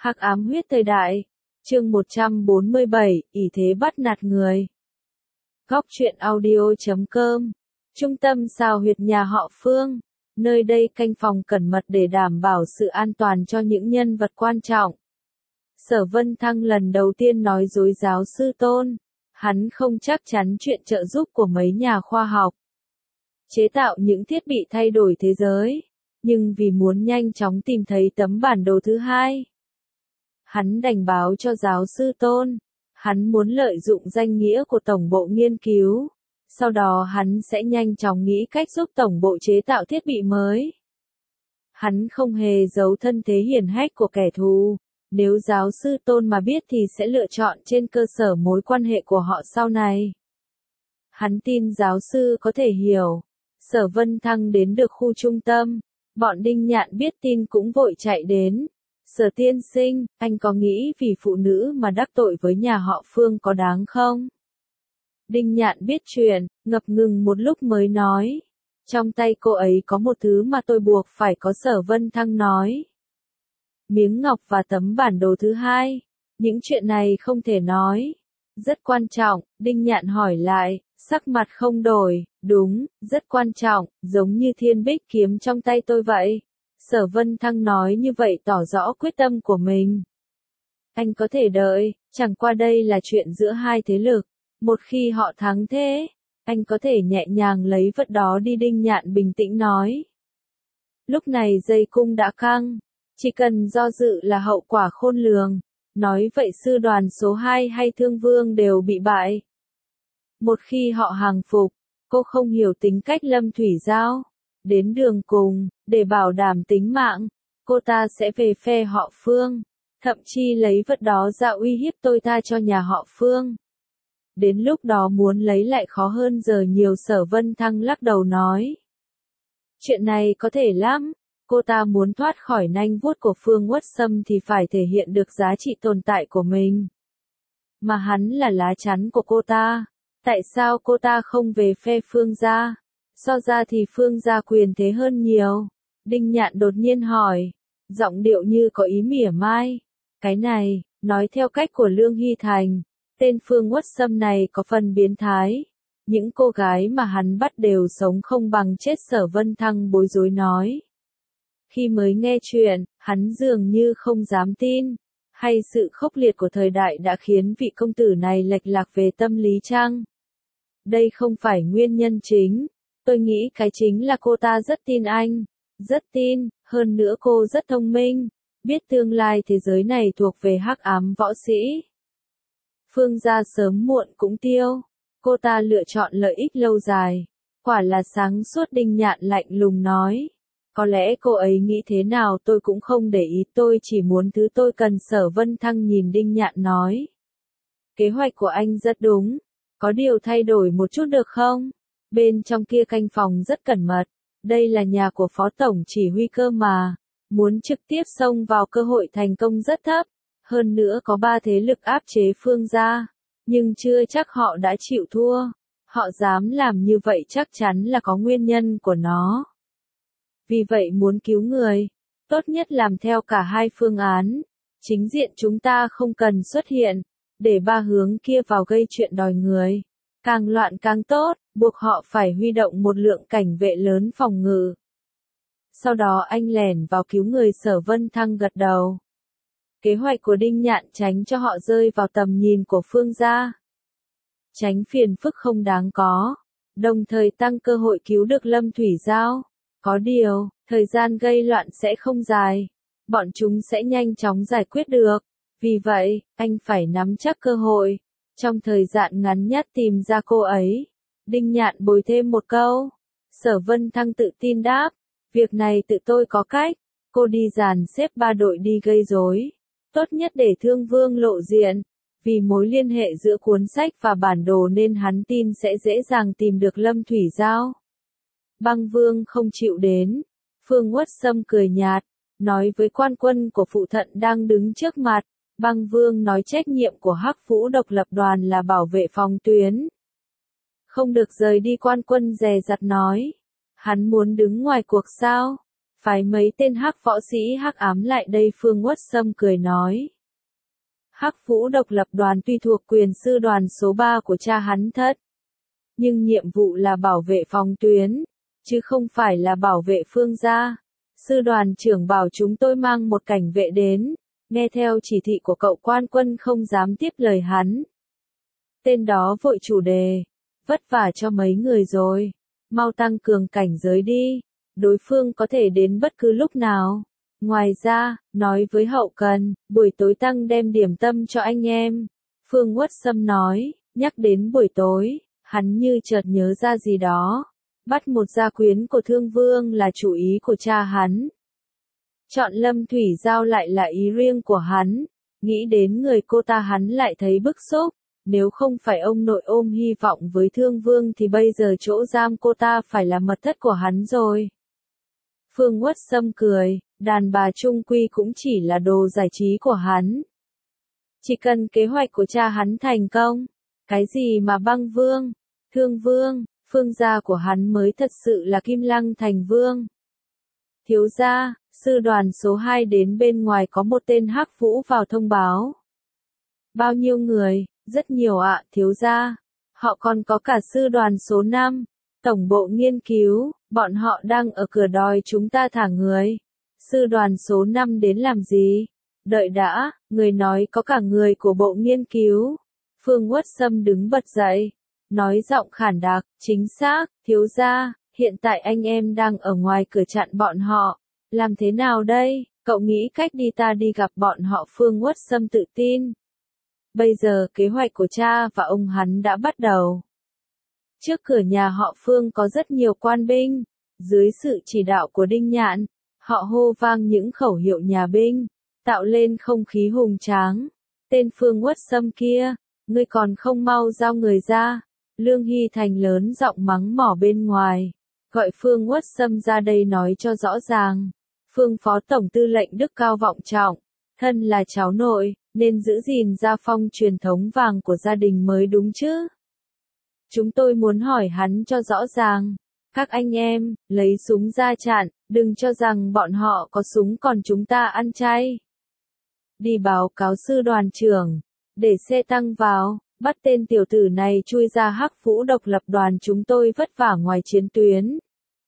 Hắc ám huyết thời đại. Chương 147, ỷ thế bắt nạt người. Góc truyện audio.com. Trung tâm sao huyệt nhà họ Phương. Nơi đây canh phòng cẩn mật để đảm bảo sự an toàn cho những nhân vật quan trọng. Sở Vân Thăng lần đầu tiên nói dối giáo sư Tôn. Hắn không chắc chắn chuyện trợ giúp của mấy nhà khoa học chế tạo những thiết bị thay đổi thế giới, nhưng vì muốn nhanh chóng tìm thấy tấm bản đồ thứ hai, hắn đành báo cho giáo sư Tôn. Hắn muốn lợi dụng danh nghĩa của tổng bộ nghiên cứu, sau đó hắn sẽ nhanh chóng nghĩ cách giúp tổng bộ chế tạo thiết bị mới. Hắn không hề giấu thân thế hiển hách của kẻ thù, nếu giáo sư Tôn mà biết thì sẽ lựa chọn trên cơ sở mối quan hệ của họ sau này. Hắn tin giáo sư có thể hiểu. Sở Vân Thăng đến được khu trung tâm, bọn Đinh Nhạn biết tin cũng vội chạy đến. Sở tiên sinh, anh có nghĩ vì phụ nữ mà đắc tội với nhà họ Phương có đáng không? Đinh Nhạn biết chuyện, ngập ngừng một lúc mới nói. Trong tay cô ấy có một thứ mà tôi buộc phải có. Sở Vân Thăng nói. Miếng ngọc và tấm bản đồ thứ hai. Những chuyện này không thể nói. Rất quan trọng, Đinh Nhạn hỏi lại, sắc mặt không đổi. Đúng, rất quan trọng, giống như thiên bích kiếm trong tay tôi vậy. Sở Vân Thăng nói như vậy tỏ rõ quyết tâm của mình. Anh có thể đợi, chẳng qua đây là chuyện giữa hai thế lực. Một khi họ thắng thế, anh có thể nhẹ nhàng lấy vật đó đi. Đinh Nhạn bình tĩnh nói. Lúc này dây cung đã căng, chỉ cần do dự là hậu quả khôn lường. Nói vậy sư đoàn số 2 hay Thương Vương đều bị bại. Một khi họ hàng phục, cô không hiểu tính cách Lâm Thủy Giao. Đến đường cùng, để bảo đảm tính mạng, cô ta sẽ về phe họ Phương, thậm chí lấy vật đó ra uy hiếp tôi ta cho nhà họ Phương. Đến lúc đó muốn lấy lại khó hơn giờ nhiều. Sở Vân Thăng lắc đầu nói. Chuyện này có thể lắm, cô ta muốn thoát khỏi nanh vuốt của Phương Uất Sâm thì phải thể hiện được giá trị tồn tại của mình. Mà hắn là lá chắn của cô ta, tại sao cô ta không về phe Phương gia? So ra thì Phương gia quyền thế hơn nhiều. Đinh Nhạn đột nhiên hỏi, giọng điệu như có ý mỉa mai. Cái này, nói theo cách của Lương Hy Thành, tên Phương Uất Sâm này có phần biến thái. Những cô gái mà hắn bắt đều sống không bằng chết. Sở Vân Thăng bối rối nói. Khi mới nghe chuyện, hắn dường như không dám tin. Hay sự khốc liệt của thời đại đã khiến vị công tử này lệch lạc về tâm lý chăng? Đây không phải nguyên nhân chính. Tôi nghĩ cái chính là cô ta rất tin anh. Rất tin, hơn nữa cô rất thông minh. Biết tương lai thế giới này thuộc về hắc ám võ sĩ. Phương gia sớm muộn cũng tiêu. Cô ta lựa chọn lợi ích lâu dài. Quả là sáng suốt. Đinh Nhạn lạnh lùng nói. Có lẽ cô ấy nghĩ thế nào tôi cũng không để ý. Tôi chỉ muốn thứ tôi cần. Sở Vân Thăng nhìn Đinh Nhạn nói. Kế hoạch của anh rất đúng. Có điều thay đổi một chút được không? Bên trong kia canh phòng rất cẩn mật. Đây là nhà của phó tổng chỉ huy cơ mà. Muốn trực tiếp xông vào cơ hội thành công rất thấp. Hơn nữa có 3 thế lực áp chế Phương gia. Nhưng chưa chắc họ đã chịu thua. Họ dám làm như vậy chắc chắn là có nguyên nhân của nó. Vì vậy muốn cứu người, tốt nhất làm theo cả hai phương án. Chính diện chúng ta không cần xuất hiện, để 3 hướng kia vào gây chuyện đòi người. Càng loạn càng tốt, buộc họ phải huy động một lượng cảnh vệ lớn phòng ngự. Sau đó anh lẻn vào cứu người. Sở Vân Thăng gật đầu. Kế hoạch của Đinh Nhạn tránh cho họ rơi vào tầm nhìn của Phương gia. Tránh phiền phức không đáng có, đồng thời tăng cơ hội cứu được Lâm Thủy Giao. Có điều, thời gian gây loạn sẽ không dài. Bọn chúng sẽ nhanh chóng giải quyết được. Vì vậy, anh phải nắm chắc cơ hội. Trong thời gian ngắn nhất tìm ra cô ấy. Đinh Nhạn bồi thêm một câu. Sở Vân Thăng tự tin đáp. Việc này tự tôi có cách. Cô đi dàn xếp 3 đội đi gây rối. Tốt nhất để Thương Vương lộ diện. Vì mối liên hệ giữa cuốn sách và bản đồ nên hắn tin sẽ dễ dàng tìm được Lâm Thủy Giao. Băng Vương không chịu đến. Phương Uất Sâm cười nhạt, nói với quan quân của phụ thận đang đứng trước mặt. Băng Vương nói trách nhiệm của Hắc Vũ độc lập đoàn là bảo vệ phòng tuyến. Không được rời đi. Quan quân dè dặt nói. Hắn muốn đứng ngoài cuộc sao? phái mấy tên hắc võ sĩ hắc ám lại đây. Phương Uất Sâm cười nói. Hắc Vũ độc lập đoàn tuy thuộc quyền sư đoàn số 3 của cha hắn thất. Nhưng nhiệm vụ là bảo vệ phòng tuyến, chứ không phải là bảo vệ Phương gia. Sư đoàn trưởng bảo chúng tôi mang một cảnh vệ đến, nghe theo chỉ thị của cậu quan quân không dám tiếp lời hắn. Tên đó vội chủ đề, vất vả cho mấy người rồi, mau tăng cường cảnh giới đi, đối phương có thể đến bất cứ lúc nào. Ngoài ra, nói với hậu cần, buổi tối tăng đem điểm tâm cho anh em. Phương Uất Sâm nói, nhắc đến buổi tối, hắn như chợt nhớ ra gì đó. Bắt một gia quyến của Thương Vương là chủ ý của cha hắn. Chọn Lâm Thủy Giao lại là ý riêng của hắn. Nghĩ đến người cô ta hắn lại thấy bức xúc. Nếu không phải ông nội ôm hy vọng với Thương Vương thì bây giờ chỗ giam cô ta phải là mật thất của hắn rồi. Phương Uất Sâm cười, đàn bà chung quy cũng chỉ là đồ giải trí của hắn. Chỉ cần kế hoạch của cha hắn thành công, cái gì mà băng vương, Thương Vương, Phương gia của hắn mới thật sự là Kim Lăng thành vương. Thiếu gia, sư đoàn số 2 đến bên ngoài có một tên hắc vũ vào thông báo. Bao nhiêu người? Rất nhiều ạ, thiếu gia. Họ còn có cả sư đoàn số 5, tổng bộ nghiên cứu, bọn họ đang ở cửa đòi chúng ta thả người. Sư đoàn số 5 đến làm gì? Đợi đã, người nói có cả người của bộ nghiên cứu. Phương Uất Sâm đứng bật dậy, nói giọng khản đặc, chính xác, thiếu gia, hiện tại anh em đang ở ngoài cửa chặn bọn họ. Làm thế nào đây? Cậu nghĩ cách đi, ta đi gặp bọn họ. Phương Uất Sâm tự tin. Bây giờ kế hoạch của cha và ông hắn đã bắt đầu. Trước cửa nhà họ Phương có rất nhiều quan binh. Dưới sự chỉ đạo của Đinh Nhạn, họ hô vang những khẩu hiệu nhà binh, tạo lên không khí hùng tráng. Tên Phương Uất Sâm kia, ngươi còn không mau giao người ra. Lương Hy Thành lớn giọng mắng mỏ bên ngoài, gọi Phương Uất Sâm ra đây nói cho rõ ràng. Phương Phó Tổng Tư lệnh đức cao vọng trọng, thân là cháu nội, nên giữ gìn gia phong truyền thống vàng của gia đình mới đúng chứ. Chúng tôi muốn hỏi hắn cho rõ ràng. Các anh em, lấy súng ra chặn, đừng cho rằng bọn họ có súng còn chúng ta ăn chay. Đi báo cáo sư đoàn trưởng, để xe tăng vào, bắt tên tiểu tử này chui ra. Hắc Vũ độc lập đoàn chúng tôi vất vả ngoài chiến tuyến.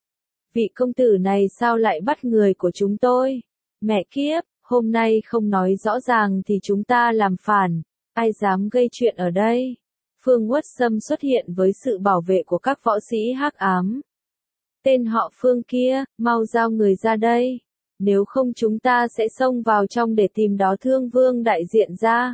Vị công tử này sao lại bắt người của chúng tôi? Mẹ kiếp, hôm nay không nói rõ ràng thì chúng ta làm phản, ai dám gây chuyện ở đây? Phương Uất Sâm xuất hiện với sự bảo vệ của các võ sĩ hắc ám. Tên họ Phương kia, mau giao người ra đây. Nếu không chúng ta sẽ xông vào trong để tìm đó Thương Vương đại diện ra.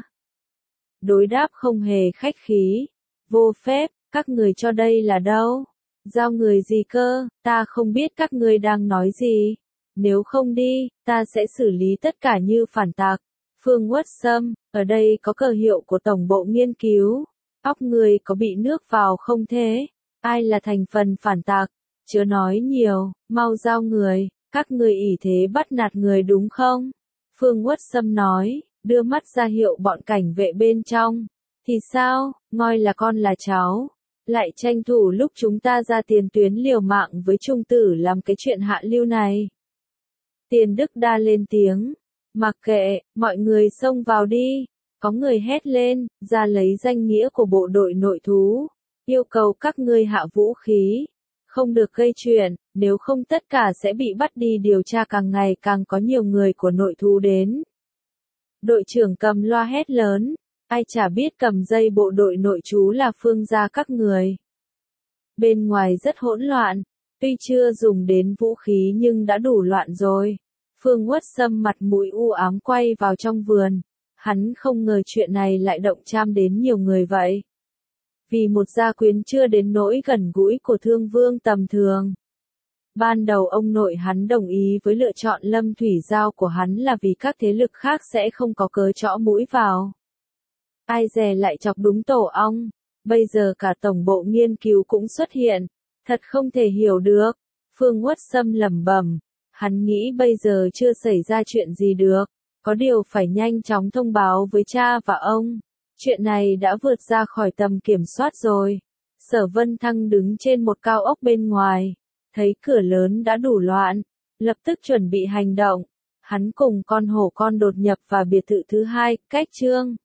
Đối đáp không hề khách khí. Vô phép, các người cho đây là đâu? Giao người gì cơ, ta không biết các ngươi đang nói gì. Nếu không đi, ta sẽ xử lý tất cả như phản tặc. Phương Uất Sâm, ở đây có cờ hiệu của Tổng bộ nghiên cứu. Óc người có bị nước vào không thế? Ai là thành phần phản tặc? Chớ nói nhiều, mau giao người, các người ỷ thế bắt nạt người đúng không? Phương Uất Sâm nói, đưa mắt ra hiệu bọn cảnh vệ bên trong. Thì sao, ngoi là con là cháu, lại tranh thủ lúc chúng ta ra tiền tuyến liều mạng với trung tử làm cái chuyện hạ lưu này. Tiền Đức Đa lên tiếng, mặc kệ, mọi người xông vào đi. Có người hét lên, ra lấy danh nghĩa của bộ đội nội thú, yêu cầu các ngươi hạ vũ khí, không được gây chuyện, nếu không tất cả sẽ bị bắt đi điều tra. Càng ngày càng có nhiều người của nội thú đến. Đội trưởng cầm loa hét lớn, ai chả biết cầm dây bộ đội nội trú là Phương gia các người. Bên ngoài rất hỗn loạn, tuy chưa dùng đến vũ khí nhưng đã đủ loạn rồi. Phương Uất Sâm mặt mũi u ám quay vào trong vườn. Hắn không ngờ chuyện này lại động chạm đến nhiều người vậy. Vì một gia quyến chưa đến nỗi gần gũi của Thương Vương tầm thường. Ban đầu ông nội hắn đồng ý với lựa chọn Lâm Thủy Giao của hắn là vì các thế lực khác sẽ không có cớ chõ mũi vào. Ai dè lại chọc đúng tổ ong. Bây giờ cả tổng bộ nghiên cứu cũng xuất hiện. Thật không thể hiểu được. Phương Uất Sâm lẩm bẩm. Hắn nghĩ bây giờ chưa xảy ra chuyện gì được. Có điều phải nhanh chóng thông báo với cha và ông. Chuyện này đã vượt ra khỏi tầm kiểm soát rồi. Sở Vân Thăng đứng trên một cao ốc bên ngoài. Thấy cửa lớn đã đủ loạn. lập tức chuẩn bị hành động. Hắn cùng con hổ con đột nhập vào biệt thự thứ hai, cách Trương